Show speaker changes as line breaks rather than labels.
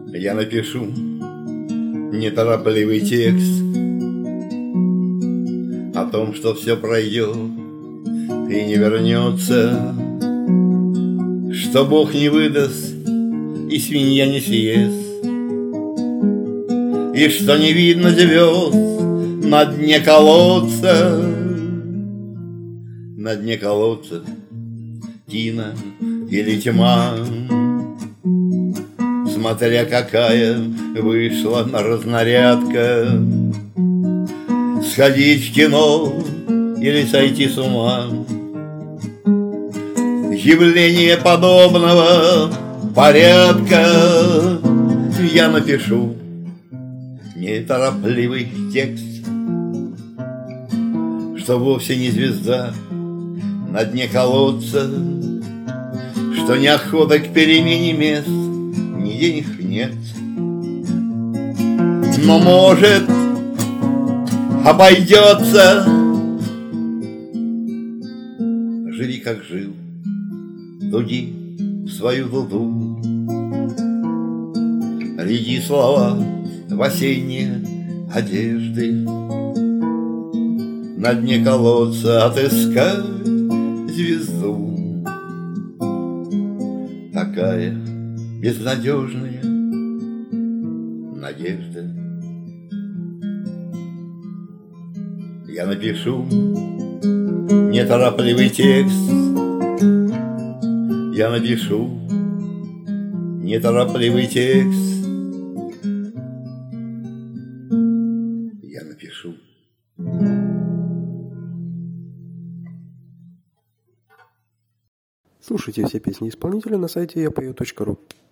Я напишу неторопливый текст о том, что все пройдет и не вернется, что Бог не выдаст и свинья не съест, и что не видно звезд на дне колодца. На дне колодца тина или тьма, смотря какая вышла на разнарядка. Сходить в кино или сойти с ума, явление подобного порядка. Я напишу неторопливый текст, что вовсе не звезда на дне колодца, что ни охота к перемене мест, ни денег нет. Но, может, обойдется. Живи, как жил, дуди в свою дуду, ряди слова в осенние одежды, на дне колодца отыскать звезду. Такая безнадежная надежда. Я напишу неторопливый текст, я напишу неторопливый текст, я напишу.
Слушайте все песни исполнителя на сайте yapою.ru.